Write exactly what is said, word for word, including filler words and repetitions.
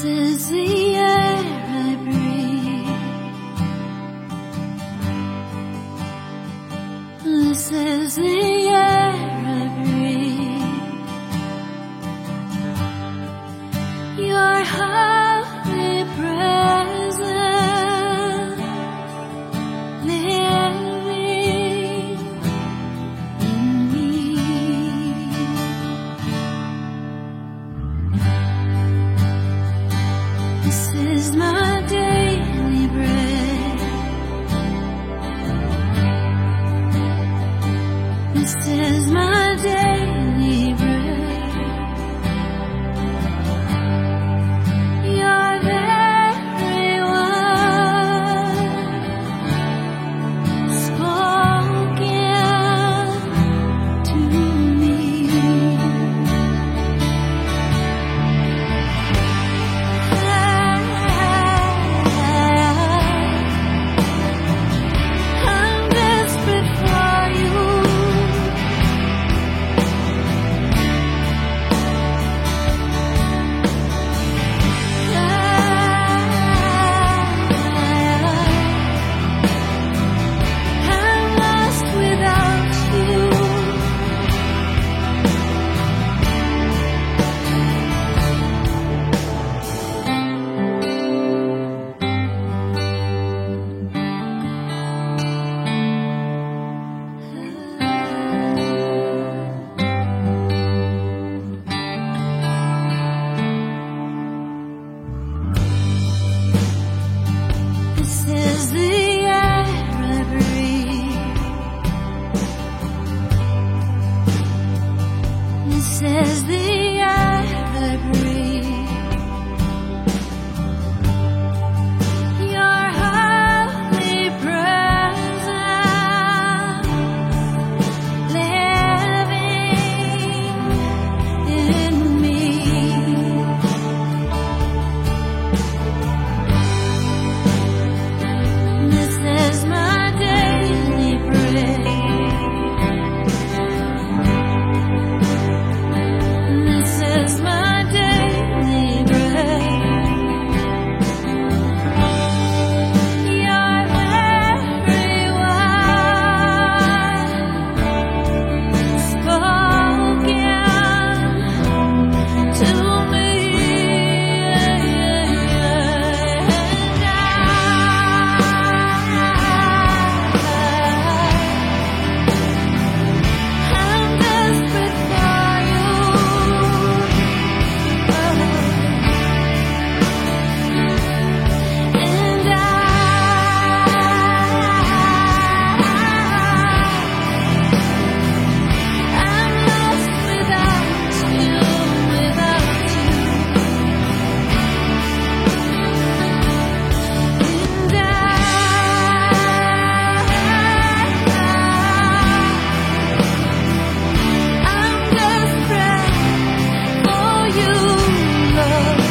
is the air I breathe. This is the air I breathe. Your holy presence living in me. This is my daily bread. This is my daily bread. Your very word spoken to me. I'm desperate for you. I'm lost without you. This is the air I breathe. This is the air I breathe. Your holy presence living in me. This is my daily bread. This is my daily bread. Your very word spoken to me. I'm desperate for you. And I, I'm lost without you, without you. And I, I'm desperate for you, love.